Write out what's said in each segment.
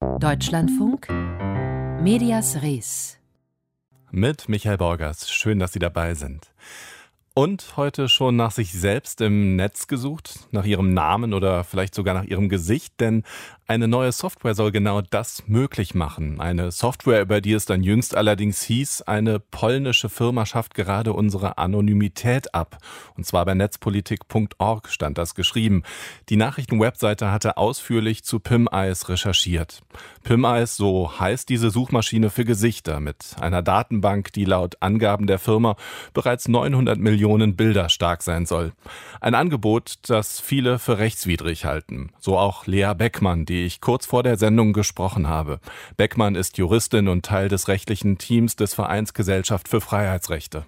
Deutschlandfunk Medias Res mit Michael Borgers. Schön, dass Sie dabei sind. Und heute schon nach sich selbst im Netz gesucht, nach Ihrem Namen oder vielleicht sogar nach Ihrem Gesicht, denn eine neue Software soll genau das möglich machen. Eine Software, über die es dann jüngst allerdings hieß, eine polnische Firma schafft gerade unsere Anonymität ab. Und zwar bei netzpolitik.org stand das geschrieben. Die Nachrichtenwebseite hatte ausführlich zu PimEyes recherchiert. PimEyes, so heißt diese Suchmaschine für Gesichter, mit einer Datenbank, die laut Angaben der Firma bereits 900 Millionen Bilder stark sein soll. Ein Angebot, das viele für rechtswidrig halten. So auch Lea Beckmann, die ich kurz vor der Sendung gesprochen habe. Beckmann ist Juristin und Teil des rechtlichen Teams des Vereins Gesellschaft für Freiheitsrechte.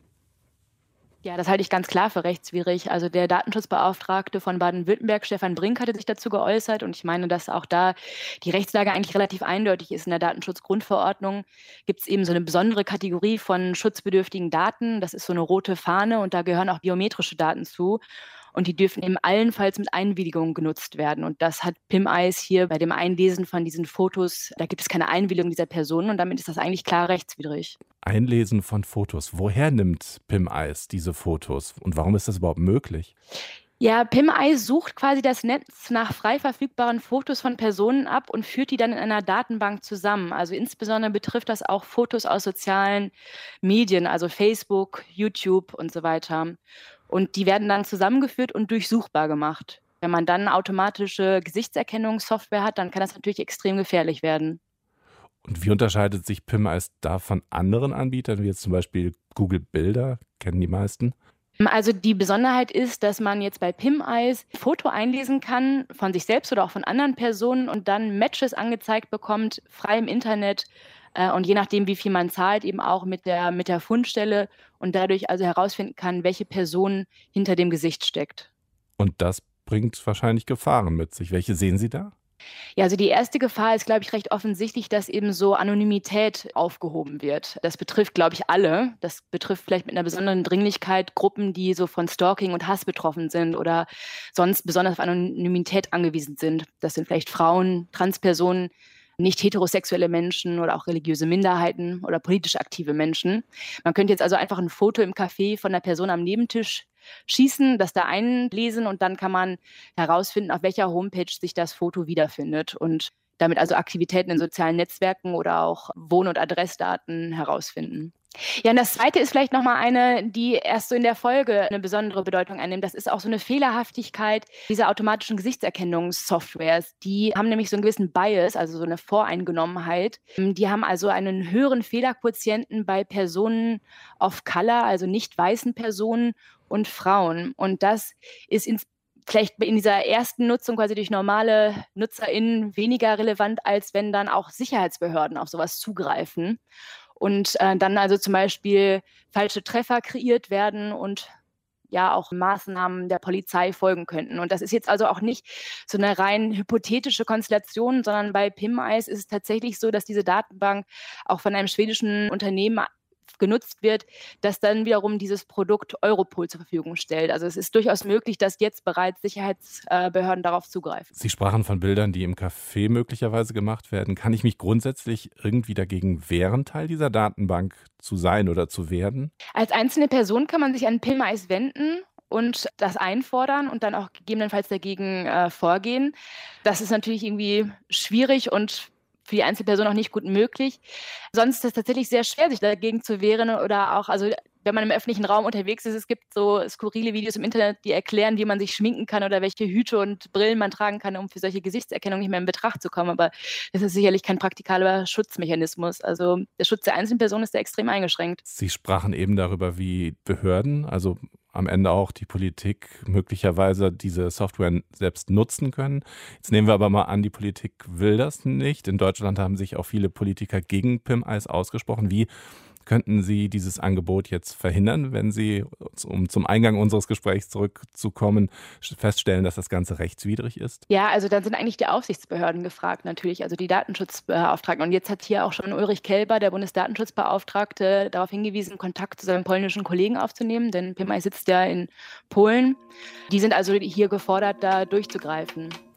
Ja, das halte ich ganz klar für rechtswidrig. Also der Datenschutzbeauftragte von Baden-Württemberg, Stefan Brink, hatte sich dazu geäußert. Und ich meine, dass auch da die Rechtslage eigentlich relativ eindeutig ist. In der Datenschutzgrundverordnung gibt es eben so eine besondere Kategorie von schutzbedürftigen Daten. Das ist so eine rote Fahne und da gehören auch biometrische Daten zu. Und die dürfen eben allenfalls mit Einwilligung genutzt werden. Und das hat PimEyes hier bei dem Einlesen von diesen Fotos, da gibt es keine Einwilligung dieser Personen und damit ist das eigentlich klar rechtswidrig. Einlesen von Fotos. Woher nimmt PimEyes diese Fotos und warum ist das überhaupt möglich? Ja, PimEyes sucht quasi das Netz nach frei verfügbaren Fotos von Personen ab und führt die dann in einer Datenbank zusammen. Also insbesondere betrifft das auch Fotos aus sozialen Medien, also Facebook, YouTube und so weiter. Und die werden dann zusammengeführt und durchsuchbar gemacht. Wenn man dann automatische Gesichtserkennungssoftware hat, dann kann das natürlich extrem gefährlich werden. Und wie unterscheidet sich PimEyes da von anderen Anbietern, wie jetzt zum Beispiel Google Bilder, kennen die meisten? Also die Besonderheit ist, dass man jetzt bei PimEyes ein Foto einlesen kann von sich selbst oder auch von anderen Personen und dann Matches angezeigt bekommt, frei im Internet und je nachdem, wie viel man zahlt, eben auch mit der Fundstelle und dadurch also herausfinden kann, welche Person hinter dem Gesicht steckt. Und das bringt wahrscheinlich Gefahren mit sich. Welche sehen Sie da? Ja, also die erste Gefahr ist, glaube ich, recht offensichtlich, dass eben so Anonymität aufgehoben wird. Das betrifft, glaube ich, alle. Das betrifft vielleicht mit einer besonderen Dringlichkeit Gruppen, die so von Stalking und Hass betroffen sind oder sonst besonders auf Anonymität angewiesen sind. Das sind vielleicht Frauen, Transpersonen, nicht heterosexuelle Menschen oder auch religiöse Minderheiten oder politisch aktive Menschen. Man könnte jetzt also einfach ein Foto im Café von einer Person am Nebentisch schießen, das da einlesen und dann kann man herausfinden, auf welcher Homepage sich das Foto wiederfindet und damit also Aktivitäten in sozialen Netzwerken oder auch Wohn- und Adressdaten herausfinden. Ja, und das Zweite ist vielleicht nochmal eine, die erst so in der Folge eine besondere Bedeutung einnimmt. Das ist auch so eine Fehlerhaftigkeit dieser automatischen Gesichtserkennungssoftwares. Die haben nämlich so einen gewissen Bias, also so eine Voreingenommenheit. Die haben also einen höheren Fehlerquotienten bei Personen of Color, also nicht weißen Personen und Frauen. Und das ist vielleicht in dieser ersten Nutzung quasi durch normale NutzerInnen weniger relevant, als wenn dann auch Sicherheitsbehörden auf sowas zugreifen. Und dann also zum Beispiel falsche Treffer kreiert werden und ja auch Maßnahmen der Polizei folgen könnten. Und das ist jetzt also auch nicht so eine rein hypothetische Konstellation, sondern bei PimEyes ist es tatsächlich so, dass diese Datenbank auch von einem schwedischen Unternehmen genutzt wird, das dann wiederum dieses Produkt Europol zur Verfügung stellt. Also es ist durchaus möglich, dass jetzt bereits Sicherheitsbehörden darauf zugreifen. Sie sprachen von Bildern, die im Café möglicherweise gemacht werden. Kann ich mich grundsätzlich irgendwie dagegen wehren, Teil dieser Datenbank zu sein oder zu werden? Als einzelne Person kann man sich an PimEyes wenden und das einfordern und dann auch gegebenenfalls dagegen vorgehen. Das ist natürlich irgendwie schwierig und für die Einzelperson auch nicht gut möglich. Sonst ist es tatsächlich sehr schwer, sich dagegen zu wehren oder auch, also wenn man im öffentlichen Raum unterwegs ist, es gibt so skurrile Videos im Internet, die erklären, wie man sich schminken kann oder welche Hüte und Brillen man tragen kann, um für solche Gesichtserkennung nicht mehr in Betracht zu kommen. Aber das ist sicherlich kein praktikabler Schutzmechanismus. Also der Schutz der einzelnen Person ist da extrem eingeschränkt. Sie sprachen eben darüber, wie Behörden, also am Ende auch die Politik möglicherweise diese Software selbst nutzen können. Jetzt nehmen wir aber mal an, die Politik will das nicht. In Deutschland haben sich auch viele Politiker gegen PimEyes ausgesprochen. Wie könnten Sie dieses Angebot jetzt verhindern, wenn Sie, um zum Eingang unseres Gesprächs zurückzukommen, feststellen, dass das Ganze rechtswidrig ist? Ja, also dann sind eigentlich die Aufsichtsbehörden gefragt natürlich, also die Datenschutzbeauftragten. Und jetzt hat hier auch schon Ulrich Kelber, der Bundesdatenschutzbeauftragte, darauf hingewiesen, Kontakt zu seinem polnischen Kollegen aufzunehmen, denn PimEyes sitzt ja in Polen. Die sind also hier gefordert, da durchzugreifen.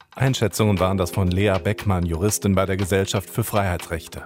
Einschätzungen waren das von Lea Beckmann, Juristin bei der Gesellschaft für Freiheitsrechte.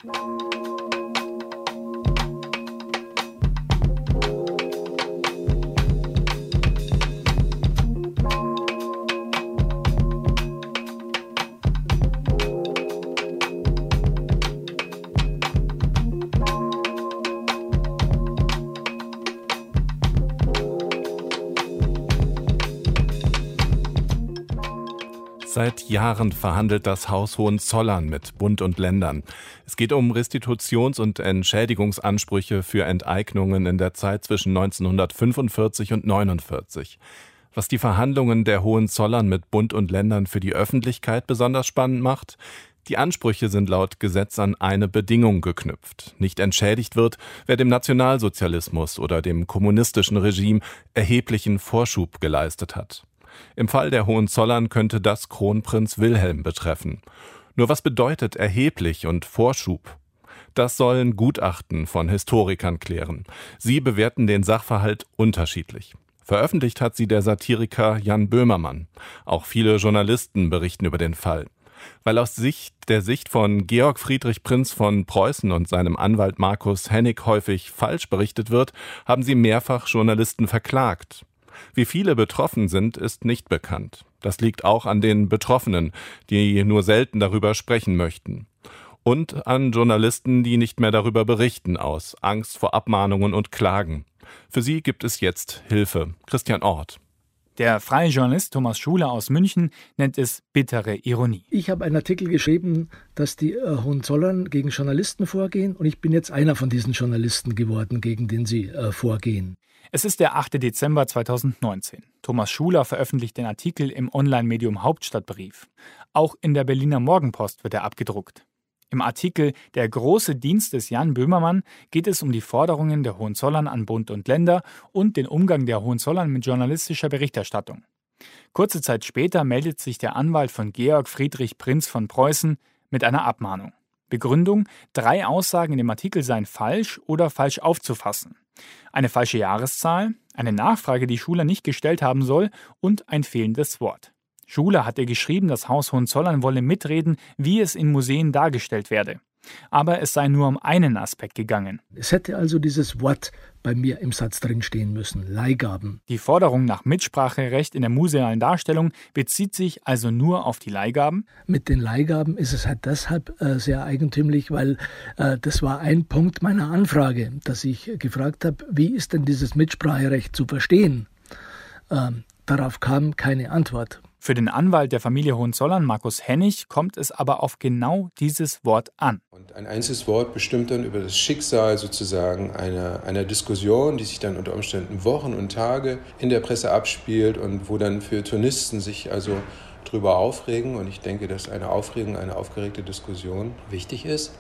Seit Jahren verhandelt das Haus Hohenzollern mit Bund und Ländern. Es geht um Restitutions- und Entschädigungsansprüche für Enteignungen in der Zeit zwischen 1945 und 1949. Was die Verhandlungen der Hohenzollern mit Bund und Ländern für die Öffentlichkeit besonders spannend macht: Die Ansprüche sind laut Gesetz an eine Bedingung geknüpft. Nicht entschädigt wird, wer dem Nationalsozialismus oder dem kommunistischen Regime erheblichen Vorschub geleistet hat. Im Fall der Hohenzollern könnte das Kronprinz Wilhelm betreffen. Nur was bedeutet erheblich und Vorschub? Das sollen Gutachten von Historikern klären. Sie bewerten den Sachverhalt unterschiedlich. Veröffentlicht hat sie der Satiriker Jan Böhmermann. Auch viele Journalisten berichten über den Fall. Weil aus der Sicht von Georg Friedrich Prinz von Preußen und seinem Anwalt Markus Hennig häufig falsch berichtet wird, haben sie mehrfach Journalisten verklagt. Wie viele betroffen sind, ist nicht bekannt. Das liegt auch an den Betroffenen, die nur selten darüber sprechen möchten. Und an Journalisten, die nicht mehr darüber berichten, aus Angst vor Abmahnungen und Klagen. Für sie gibt es jetzt Hilfe. Christian Orth. Der freie Journalist Thomas Schuler aus München nennt es bittere Ironie. Ich habe einen Artikel geschrieben, dass die Hohenzollern gegen Journalisten vorgehen, und ich bin jetzt einer von diesen Journalisten geworden, gegen den sie vorgehen. Es ist der 8. Dezember 2019. Thomas Schuler veröffentlicht den Artikel im Online-Medium Hauptstadtbrief. Auch in der Berliner Morgenpost wird er abgedruckt. Im Artikel »Der große Dienst des Jan Böhmermann« geht es um die Forderungen der Hohenzollern an Bund und Länder und den Umgang der Hohenzollern mit journalistischer Berichterstattung. Kurze Zeit später meldet sich der Anwalt von Georg Friedrich Prinz von Preußen mit einer Abmahnung. Begründung: 3 Aussagen in dem Artikel seien falsch oder falsch aufzufassen. Eine falsche Jahreszahl, eine Nachfrage, die Schuler nicht gestellt haben soll, und ein fehlendes Wort. Schuler hatte geschrieben, das Haus Hohenzollern wolle mitreden, wie es in Museen dargestellt werde. Aber es sei nur um einen Aspekt gegangen. Es hätte also dieses Wort bei mir im Satz drin stehen müssen: Leihgaben. Die Forderung nach Mitspracherecht in der musealen Darstellung bezieht sich also nur auf die Leihgaben? Mit den Leihgaben ist es halt deshalb sehr eigentümlich, weil das war ein Punkt meiner Anfrage, dass ich gefragt habe, wie ist denn dieses Mitspracherecht zu verstehen? Darauf kam keine Antwort. Für den Anwalt der Familie Hohenzollern, Markus Hennig, kommt es aber auf genau dieses Wort an. Und ein einziges Wort bestimmt dann über das Schicksal sozusagen einer Diskussion, die sich dann unter Umständen Wochen und Tage in der Presse abspielt und wo dann für Turnisten sich also drüber aufregen. Und ich denke, dass eine Aufregung, eine aufgeregte Diskussion wichtig ist.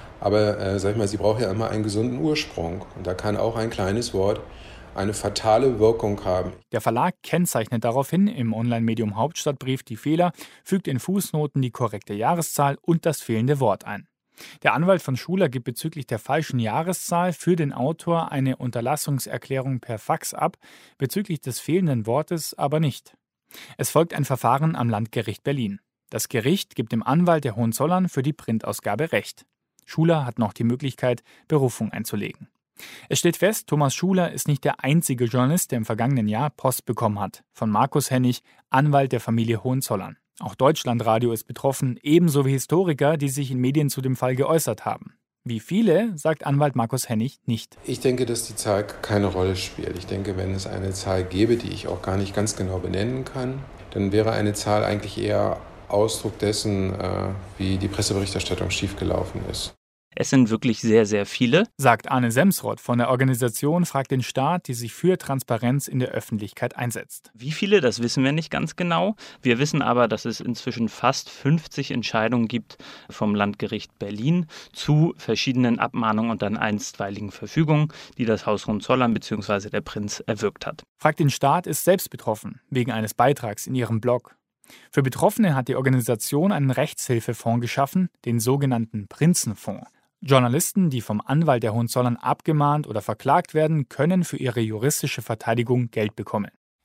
Aber sie braucht ja immer einen gesunden Ursprung. Und da kann auch ein kleines Wort eine fatale Wirkung haben. Der Verlag kennzeichnet daraufhin im Online-Medium Hauptstadtbrief die Fehler, fügt in Fußnoten die korrekte Jahreszahl und das fehlende Wort ein. Der Anwalt von Schuler gibt bezüglich der falschen Jahreszahl für den Autor eine Unterlassungserklärung per Fax ab, bezüglich des fehlenden Wortes aber nicht. Es folgt ein Verfahren am Landgericht Berlin. Das Gericht gibt dem Anwalt der Hohenzollern für die Printausgabe Recht. Schuler hat noch die Möglichkeit, Berufung einzulegen. Es steht fest, Thomas Schuler ist nicht der einzige Journalist, der im vergangenen Jahr Post bekommen hat. Von Markus Hennig, Anwalt der Familie Hohenzollern. Auch Deutschlandradio ist betroffen, ebenso wie Historiker, die sich in Medien zu dem Fall geäußert haben. Wie viele, sagt Anwalt Markus Hennig nicht. Ich denke, dass die Zahl keine Rolle spielt. Ich denke, wenn es eine Zahl gäbe, die ich auch gar nicht ganz genau benennen kann, dann wäre eine Zahl eigentlich eher Ausdruck dessen, wie die Presseberichterstattung schiefgelaufen ist. Es sind wirklich sehr, sehr viele, sagt Arne Semsrott von der Organisation Frag den Staat, die sich für Transparenz in der Öffentlichkeit einsetzt. Wie viele, das wissen wir nicht ganz genau. Wir wissen aber, dass es inzwischen fast 50 Entscheidungen gibt vom Landgericht Berlin zu verschiedenen Abmahnungen und dann einstweiligen Verfügungen, die das Haus Hohenzollern bzw. der Prinz erwirkt hat. Frag den Staat ist selbst betroffen, wegen eines Beitrags in ihrem Blog. Für Betroffene hat die Organisation einen Rechtshilfefonds geschaffen, den sogenannten Prinzenfonds. Journalisten, die vom Anwalt der Hohenzollern abgemahnt oder verklagt werden, können für ihre juristische Verteidigung Geld bekommen.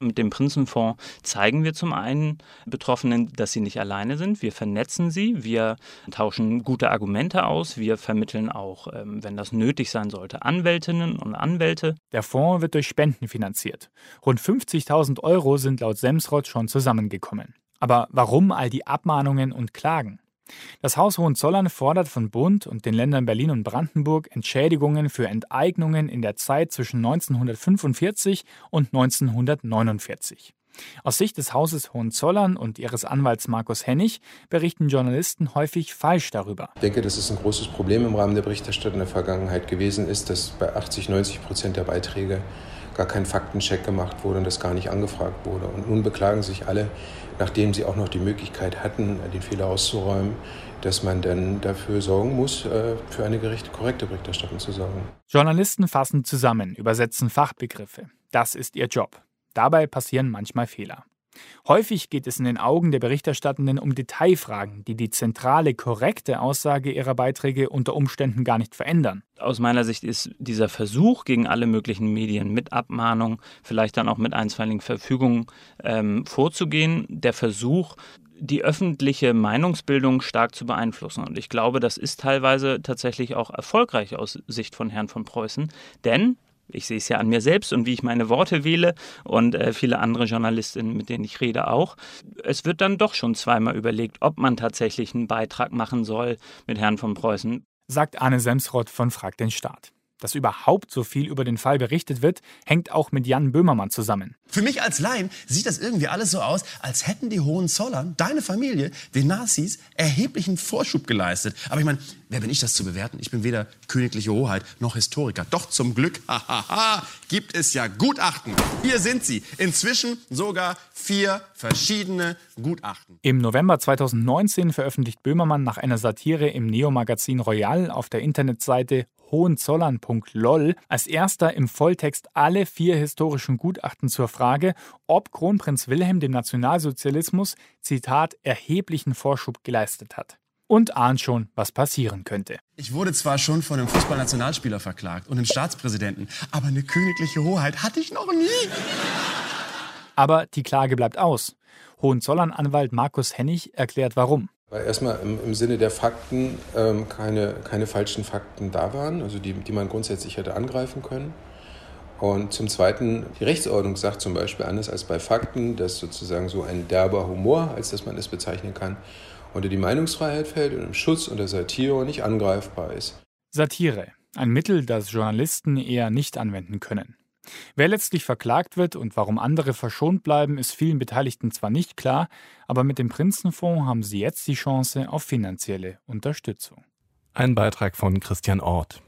Mit dem Prinzenfonds zeigen wir zum einen Betroffenen, dass sie nicht alleine sind. Wir vernetzen sie, wir tauschen gute Argumente aus, wir vermitteln auch, wenn das nötig sein sollte, Anwältinnen und Anwälte. Der Fonds wird durch Spenden finanziert. Rund 50.000 € sind laut Semsrott schon zusammengekommen. Aber warum all die Abmahnungen und Klagen? Das Haus Hohenzollern fordert von Bund und den Ländern Berlin und Brandenburg Entschädigungen für Enteignungen in der Zeit zwischen 1945 und 1949. Aus Sicht des Hauses Hohenzollern und ihres Anwalts Markus Hennig berichten Journalisten häufig falsch darüber. Ich denke, dass es ein großes Problem im Rahmen der Berichterstattung in der Vergangenheit gewesen ist, dass bei 80-90% der Beiträge gar kein Faktencheck gemacht wurde und das gar nicht angefragt wurde. Und nun beklagen sich alle, nachdem sie auch noch die Möglichkeit hatten, den Fehler auszuräumen, dass man dann dafür sorgen muss, für eine korrekte Berichterstattung zu sorgen. Journalisten fassen zusammen, übersetzen Fachbegriffe. Das ist ihr Job. Dabei passieren manchmal Fehler. Häufig geht es in den Augen der Berichterstattenden um Detailfragen, die die zentrale, korrekte Aussage ihrer Beiträge unter Umständen gar nicht verändern. Aus meiner Sicht ist dieser Versuch gegen alle möglichen Medien mit Abmahnung, vielleicht dann auch mit einstweiligen Verfügungen vorzugehen, der Versuch, die öffentliche Meinungsbildung stark zu beeinflussen. Und ich glaube, das ist teilweise tatsächlich auch erfolgreich aus Sicht von Herrn von Preußen, denn ich sehe es ja an mir selbst und wie ich meine Worte wähle und viele andere Journalistinnen, mit denen ich rede, auch. Es wird dann doch schon zweimal überlegt, ob man tatsächlich einen Beitrag machen soll mit Herrn von Preußen. Sagt Arne Semsrott von Frag den Staat. Dass überhaupt so viel über den Fall berichtet wird, hängt auch mit Jan Böhmermann zusammen. Für mich als Laien sieht das irgendwie alles so aus, als hätten die Hohenzollern, deine Familie, den Nazis erheblichen Vorschub geleistet. Aber ich meine, wer bin ich, das zu bewerten? Ich bin weder königliche Hoheit noch Historiker. Doch zum Glück, gibt es ja Gutachten. Hier sind sie. Inzwischen sogar 4 verschiedene Gutachten. Im November 2019 veröffentlicht Böhmermann nach einer Satire im Neo-Magazin Royal auf der Internetseite hohenzollern.lol als erster im Volltext alle 4 historischen Gutachten zur Frage, ob Kronprinz Wilhelm dem Nationalsozialismus, Zitat, erheblichen Vorschub geleistet hat. Und ahnt schon, was passieren könnte. Ich wurde zwar schon von einem Fußballnationalspieler verklagt und einem Staatspräsidenten, aber eine königliche Hoheit hatte ich noch nie. Aber die Klage bleibt aus. Hohenzollern-Anwalt Markus Hennig erklärt, warum. Weil erstmal im Sinne der Fakten keine falschen Fakten da waren, also die man grundsätzlich hätte angreifen können. Und zum Zweiten, die Rechtsordnung sagt zum Beispiel anders als bei Fakten, dass sozusagen so ein derber Humor, als dass man es bezeichnen kann, unter die Meinungsfreiheit fällt und im Schutz unter Satire nicht angreifbar ist. Satire, ein Mittel, das Journalisten eher nicht anwenden können. Wer letztlich verklagt wird und warum andere verschont bleiben, ist vielen Beteiligten zwar nicht klar, aber mit dem Prinzenfonds haben sie jetzt die Chance auf finanzielle Unterstützung. Ein Beitrag von Christian Orth.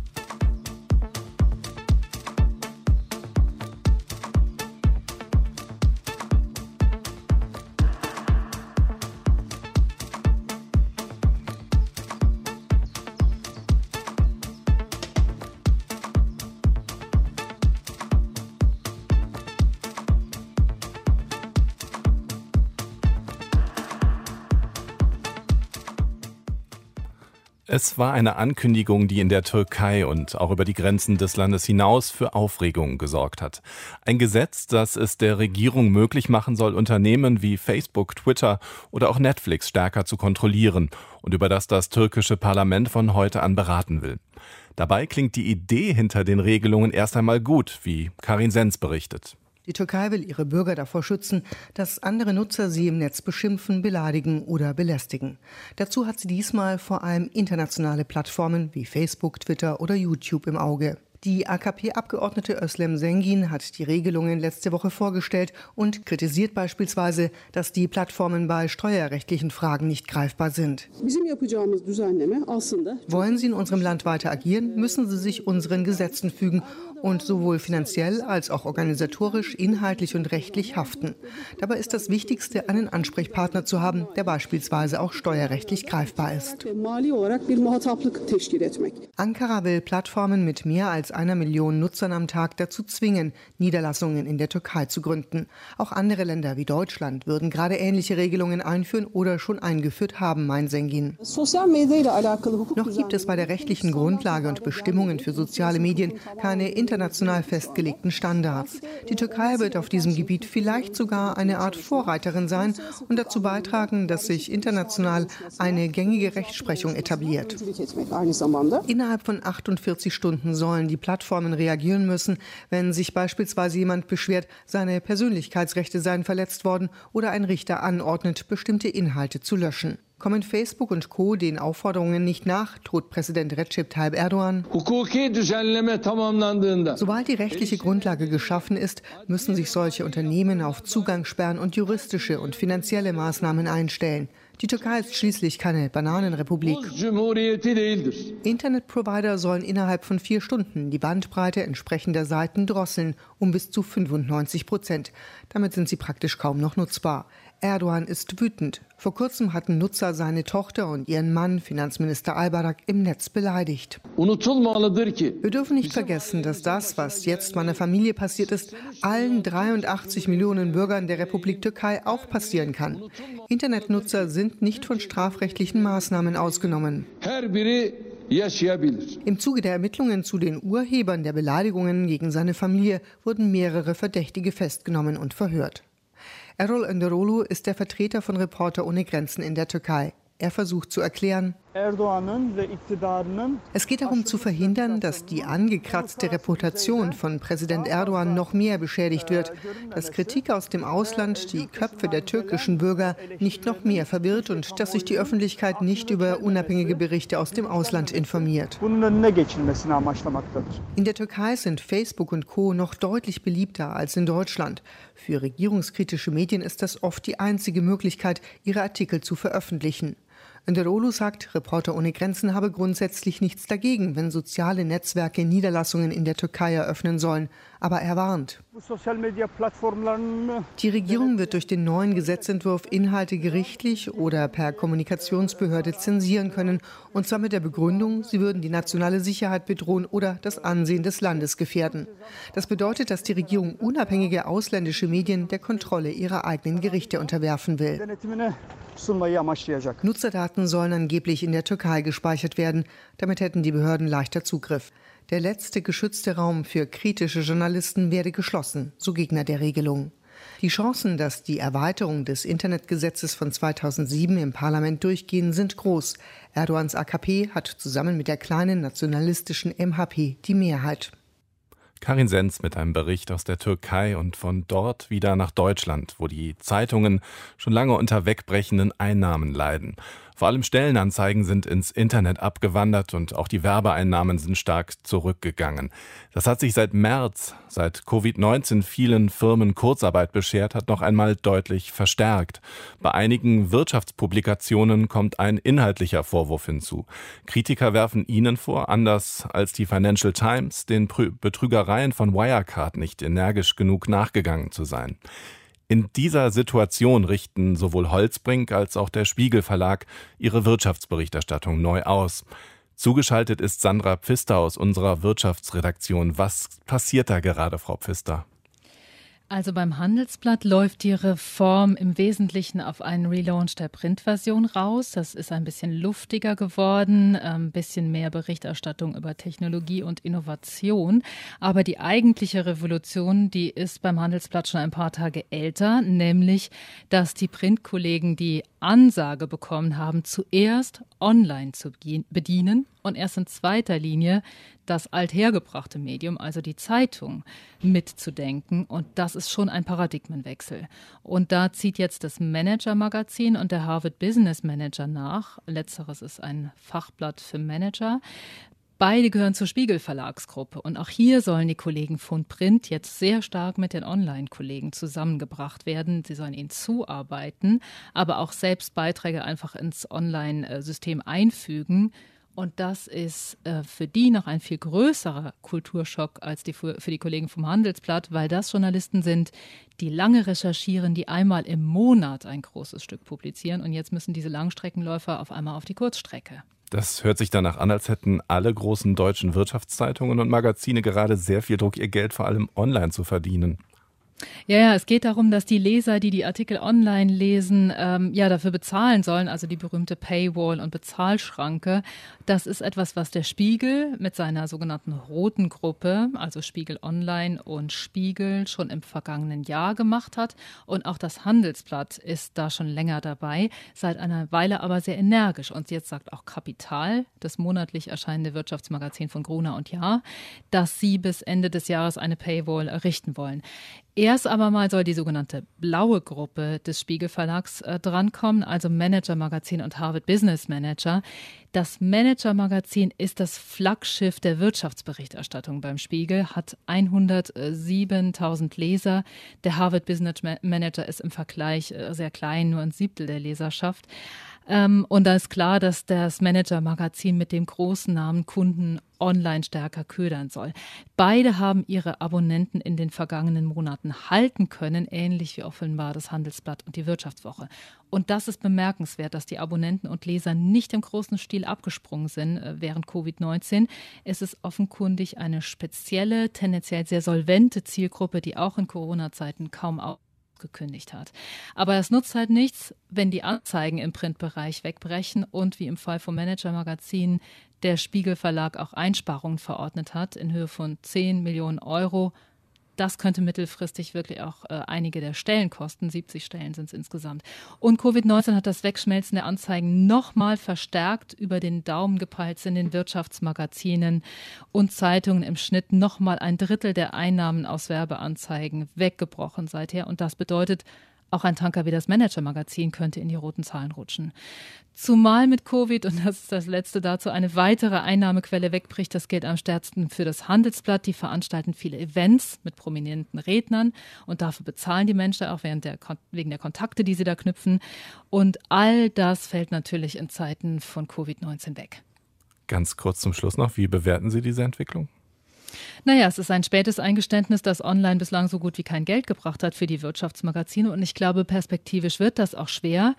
Es war eine Ankündigung, die in der Türkei und auch über die Grenzen des Landes hinaus für Aufregung gesorgt hat. Ein Gesetz, das es der Regierung möglich machen soll, Unternehmen wie Facebook, Twitter oder auch Netflix stärker zu kontrollieren und über das türkische Parlament von heute an beraten will. Dabei klingt die Idee hinter den Regelungen erst einmal gut, wie Karin Sens berichtet. Die Türkei will ihre Bürger davor schützen, dass andere Nutzer sie im Netz beschimpfen, beleidigen oder belästigen. Dazu hat sie diesmal vor allem internationale Plattformen wie Facebook, Twitter oder YouTube im Auge. Die AKP-Abgeordnete Özlem Zengin hat die Regelungen letzte Woche vorgestellt und kritisiert beispielsweise, dass die Plattformen bei steuerrechtlichen Fragen nicht greifbar sind. Wollen sie in unserem Land weiter agieren, müssen sie sich unseren Gesetzen fügen und sowohl finanziell als auch organisatorisch, inhaltlich und rechtlich haften. Dabei ist das Wichtigste, einen Ansprechpartner zu haben, der beispielsweise auch steuerrechtlich greifbar ist. Ankara will Plattformen mit mehr als 1 Million Nutzern am Tag dazu zwingen, Niederlassungen in der Türkei zu gründen. Auch andere Länder wie Deutschland würden gerade ähnliche Regelungen einführen oder schon eingeführt haben, meint Zengin. Noch gibt es bei der rechtlichen Grundlage und Bestimmungen für soziale Medien keine international festgelegten Standards. Die Türkei wird auf diesem Gebiet vielleicht sogar eine Art Vorreiterin sein und dazu beitragen, dass sich international eine gängige Rechtsprechung etabliert. Innerhalb von 48 Stunden sollen die Plattformen reagieren müssen, wenn sich beispielsweise jemand beschwert, seine Persönlichkeitsrechte seien verletzt worden oder ein Richter anordnet, bestimmte Inhalte zu löschen. Kommen Facebook und Co. den Aufforderungen nicht nach, droht Präsident Recep Tayyip Erdogan. Sobald die rechtliche Grundlage geschaffen ist, müssen sich solche Unternehmen auf Zugangssperren und juristische und finanzielle Maßnahmen einstellen. Die Türkei ist schließlich keine Bananenrepublik. Internetprovider sollen innerhalb von 4 Stunden die Bandbreite entsprechender Seiten drosseln, um bis zu 95%. Damit sind sie praktisch kaum noch nutzbar. Erdogan ist wütend. Vor kurzem hatten Nutzer seine Tochter und ihren Mann, Finanzminister Albayrak, im Netz beleidigt. Wir dürfen nicht vergessen, dass das, was jetzt meiner Familie passiert ist, allen 83 Millionen Bürgern der Republik Türkei auch passieren kann. Internetnutzer sind nicht von strafrechtlichen Maßnahmen ausgenommen. Im Zuge der Ermittlungen zu den Urhebern der Beleidigungen gegen seine Familie wurden mehrere Verdächtige festgenommen und verhört. Erol Önderoglu ist der Vertreter von Reporter ohne Grenzen in der Türkei. Er versucht zu erklären, es geht darum zu verhindern, dass die angekratzte Reputation von Präsident Erdogan noch mehr beschädigt wird, dass Kritik aus dem Ausland die Köpfe der türkischen Bürger nicht noch mehr verwirrt und dass sich die Öffentlichkeit nicht über unabhängige Berichte aus dem Ausland informiert. In der Türkei sind Facebook und Co. noch deutlich beliebter als in Deutschland. Für regierungskritische Medien ist das oft die einzige Möglichkeit, ihre Artikel zu veröffentlichen. Önderoglu sagt, Reporter ohne Grenzen habe grundsätzlich nichts dagegen, wenn soziale Netzwerke Niederlassungen in der Türkei eröffnen sollen. Aber er warnt. Die Regierung wird durch den neuen Gesetzentwurf Inhalte gerichtlich oder per Kommunikationsbehörde zensieren können, und zwar mit der Begründung, sie würden die nationale Sicherheit bedrohen oder das Ansehen des Landes gefährden. Das bedeutet, dass die Regierung unabhängige ausländische Medien der Kontrolle ihrer eigenen Gerichte unterwerfen will. Nutzerdaten sollen angeblich in der Türkei gespeichert werden. Damit hätten die Behörden leichter Zugriff. Der letzte geschützte Raum für kritische Journalisten werde geschlossen, so Gegner der Regelung. Die Chancen, dass die Erweiterung des Internetgesetzes von 2007 im Parlament durchgehen, sind groß. Erdogans AKP hat zusammen mit der kleinen nationalistischen MHP die Mehrheit. Karin Senz mit einem Bericht aus der Türkei und von dort wieder nach Deutschland, wo die Zeitungen schon lange unter wegbrechenden Einnahmen leiden. Vor allem Stellenanzeigen sind ins Internet abgewandert und auch die Werbeeinnahmen sind stark zurückgegangen. Das hat sich seit März, seit Covid-19 vielen Firmen Kurzarbeit beschert hat, noch einmal deutlich verstärkt. Bei einigen Wirtschaftspublikationen kommt ein inhaltlicher Vorwurf hinzu. Kritiker werfen ihnen vor, anders als die Financial Times, den Betrügereien von Wirecard nicht energisch genug nachgegangen zu sein. In dieser Situation richten sowohl Holzbrink als auch der Spiegel Verlag ihre Wirtschaftsberichterstattung neu aus. Zugeschaltet ist Sandra Pfister aus unserer Wirtschaftsredaktion. Was passiert da gerade, Frau Pfister? Also beim Handelsblatt läuft die Reform im Wesentlichen auf einen Relaunch der Printversion raus. Das ist ein bisschen luftiger geworden, ein bisschen mehr Berichterstattung über Technologie und Innovation. Aber die eigentliche Revolution, die ist beim Handelsblatt schon ein paar Tage älter, nämlich, dass die Printkollegen die Ansage bekommen haben, zuerst online zu bedienen und erst in zweiter Linie das althergebrachte Medium, also die Zeitung, mitzudenken. Und das ist schon ein Paradigmenwechsel. Und da zieht jetzt das Manager-Magazin und der Harvard Business Manager nach. Letzteres ist ein Fachblatt für Manager. Beide gehören zur Spiegel-Verlagsgruppe. Und auch hier sollen die Kollegen von Print jetzt sehr stark mit den Online-Kollegen zusammengebracht werden. Sie sollen ihnen zuarbeiten, aber auch selbst Beiträge einfach ins Online-System einfügen. Und das ist für die noch ein viel größerer Kulturschock als für die Kollegen vom Handelsblatt, weil das Journalisten sind, die lange recherchieren, die einmal im Monat ein großes Stück publizieren. Und jetzt müssen diese Langstreckenläufer auf einmal auf die Kurzstrecke. Das hört sich danach an, als hätten alle großen deutschen Wirtschaftszeitungen und Magazine gerade sehr viel Druck, ihr Geld vor allem online zu verdienen. Ja, es geht darum, dass die Leser, die die Artikel online lesen, dafür bezahlen sollen, also die berühmte Paywall und Bezahlschranke. Das ist etwas, was der Spiegel mit seiner sogenannten roten Gruppe, also Spiegel Online und Spiegel, schon im vergangenen Jahr gemacht hat. Und auch das Handelsblatt ist da schon länger dabei, seit einer Weile aber sehr energisch. Und jetzt sagt auch Kapital, das monatlich erscheinende Wirtschaftsmagazin von Gruner und Jahr, dass sie bis Ende des Jahres eine Paywall errichten wollen. Erst aber mal soll die sogenannte blaue Gruppe des Spiegel Verlags drankommen, also Manager Magazin und Harvard Business Manager. Das Manager Magazin ist das Flaggschiff der Wirtschaftsberichterstattung beim Spiegel, hat 107.000 Leser. Der Harvard Business Manager ist im Vergleich sehr klein, nur ein Siebtel der Leserschaft. Und da ist klar, dass das Manager-Magazin mit dem großen Namen Kunden online stärker ködern soll. Beide haben ihre Abonnenten in den vergangenen Monaten halten können, ähnlich wie offenbar das Handelsblatt und die Wirtschaftswoche. Und das ist bemerkenswert, dass die Abonnenten und Leser nicht im großen Stil abgesprungen sind während Covid-19. Es ist offenkundig eine spezielle, tendenziell sehr solvente Zielgruppe, die auch in Corona-Zeiten kaum gekündigt hat. Aber es nutzt halt nichts, wenn die Anzeigen im Printbereich wegbrechen und wie im Fall vom Manager-Magazin der Spiegel Verlag auch Einsparungen verordnet hat in Höhe von 10 Millionen Euro. Das könnte mittelfristig wirklich auch einige der Stellen kosten. 70 Stellen sind es insgesamt. Und Covid-19 hat das Wegschmelzen der Anzeigen nochmal verstärkt. Über den Daumen gepeilt sind in Wirtschaftsmagazinen und Zeitungen im Schnitt nochmal 1/3 der Einnahmen aus Werbeanzeigen weggebrochen seither. Und das bedeutet, auch ein Tanker wie das Manager-Magazin könnte in die roten Zahlen rutschen. Zumal mit Covid, und das ist das Letzte dazu, eine weitere Einnahmequelle wegbricht. Das gilt am stärksten für das Handelsblatt. Die veranstalten viele Events mit prominenten Rednern und dafür bezahlen die Menschen auch wegen der Kontakte, die sie da knüpfen. Und all das fällt natürlich in Zeiten von Covid-19 weg. Ganz kurz zum Schluss noch, wie bewerten Sie diese Entwicklung? Naja, es ist ein spätes Eingeständnis, dass online bislang so gut wie kein Geld gebracht hat für die Wirtschaftsmagazine. Und ich glaube, perspektivisch wird das auch schwer,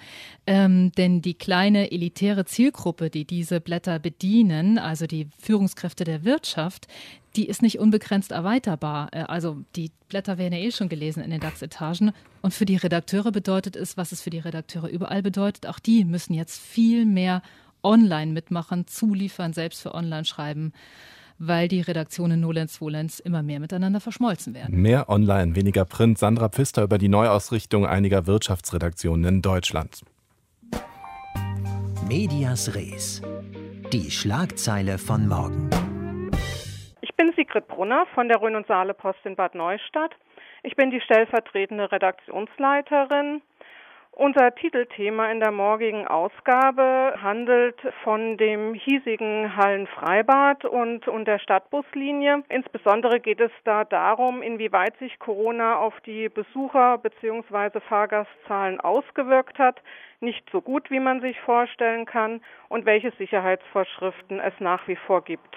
denn die kleine elitäre Zielgruppe, die diese Blätter bedienen, also die Führungskräfte der Wirtschaft, die ist nicht unbegrenzt erweiterbar. Also die Blätter werden ja schon gelesen in den DAX-Etagen. Und für die Redakteure bedeutet es, was es für die Redakteure überall bedeutet. Auch die müssen jetzt viel mehr online mitmachen, zuliefern, selbst für Online-Schreiben, weil die Redaktionen nolens-volens immer mehr miteinander verschmolzen werden. Mehr online, weniger Print. Sandra Pfister über die Neuausrichtung einiger Wirtschaftsredaktionen in Deutschland. Medias Res. Die Schlagzeile von morgen. Ich bin Sigrid Brunner von der Rhön und Saale Post in Bad Neustadt. Ich bin die stellvertretende Redaktionsleiterin. Unser Titelthema in der morgigen Ausgabe handelt von dem hiesigen Hallenfreibad und der Stadtbuslinie. Insbesondere geht es da darum, inwieweit sich Corona auf die Besucher- bzw. Fahrgastzahlen ausgewirkt hat. Nicht so gut, wie man sich vorstellen kann, und welche Sicherheitsvorschriften es nach wie vor gibt.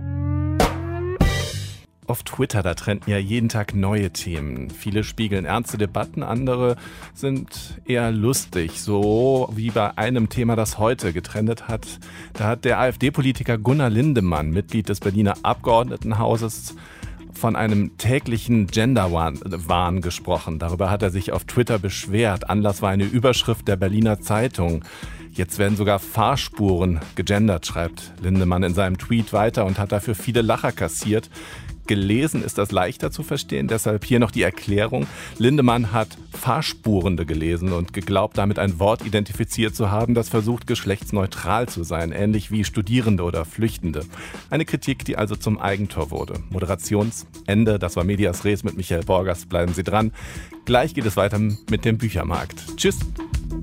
Auf Twitter, da trenden ja jeden Tag neue Themen. Viele spiegeln ernste Debatten, andere sind eher lustig. So wie bei einem Thema, das heute getrendet hat. Da hat der AfD-Politiker Gunnar Lindemann, Mitglied des Berliner Abgeordnetenhauses, von einem täglichen Genderwahn gesprochen. Darüber hat er sich auf Twitter beschwert. Anlass war eine Überschrift der Berliner Zeitung. Jetzt werden sogar Fahrspuren gegendert, schreibt Lindemann in seinem Tweet weiter und hat dafür viele Lacher kassiert. Gelesen ist das leichter zu verstehen, deshalb hier noch die Erklärung. Lindemann hat Fahrspurende gelesen und geglaubt, damit ein Wort identifiziert zu haben, das versucht, geschlechtsneutral zu sein, ähnlich wie Studierende oder Flüchtende. Eine Kritik, die also zum Eigentor wurde. Moderationsende, das war Medias Res mit Michael Borgers. Bleiben Sie dran. Gleich geht es weiter mit dem Büchermarkt. Tschüss.